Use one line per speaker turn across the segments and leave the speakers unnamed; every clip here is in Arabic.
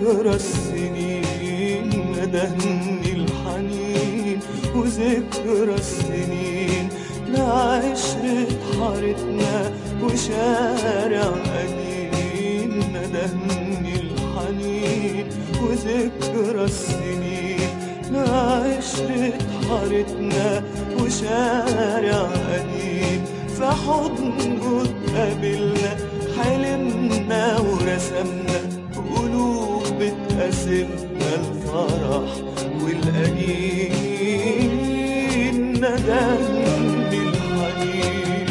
وذكرى السنين ندهني الحنين، وذكرى السنين لعشرة حارتنا وشارع قديم. ندهني الحنين وذكرى السنين لعشرة حارتنا وشارع قديم. في حضنه اتقابلنا، حلمنا ورسمنا قلوب بتقاسمنا الفرح والأنين. ندهني الحنين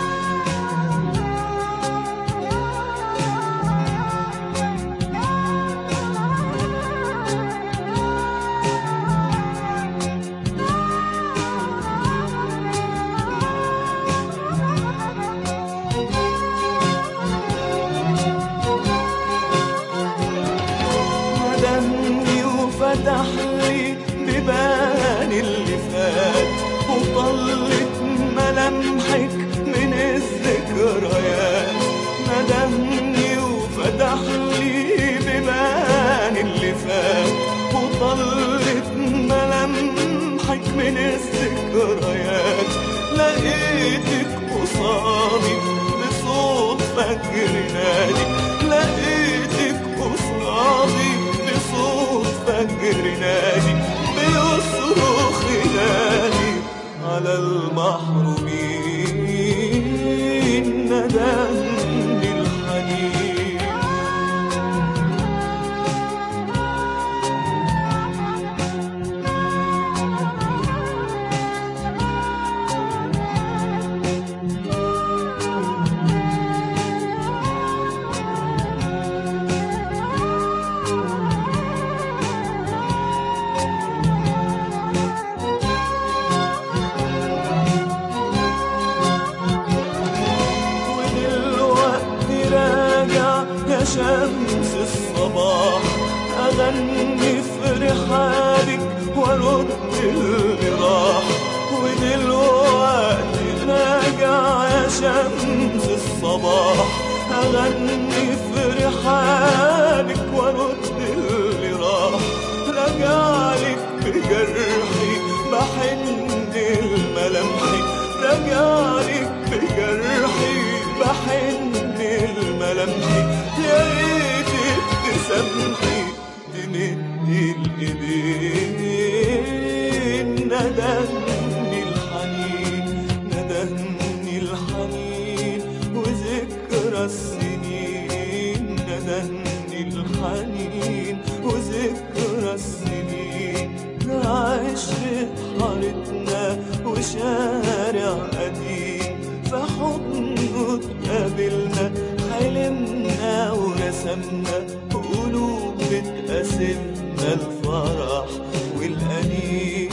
فتح لي بيبان اللي فات، وطلت ملامحك من الذكريات. ندهني وفتح لي بيبان اللي فات، وطلت ملامحك من الذكريات. لقيتك قصادي بصوت فجر نادي، لقيتك قصادي بصوت فجر نادي، بيصرخ نادي على المحرومين. ندهني الحنين يا شمس الصباح، أغني في رحابك وارد اللي راح. ودلوقتي راجع يا شمس الصباح، أغني في رحابك وارد اللي راح. راجعلك بجرحي بحن الملامحي، راجعلك بجرحي بحن الملامحي. يا ريتك تسامحي تمدي الايدين. ندهني الحنين ندهني الحنين وذكرى السنين. ندهني الحنين وذكرى السنين لعشرة حارتنا وشارع قديم. في حضنه اتقابلنا، حلمنا ورسمنا قلوب بتقاسمنا الفرح والأنين.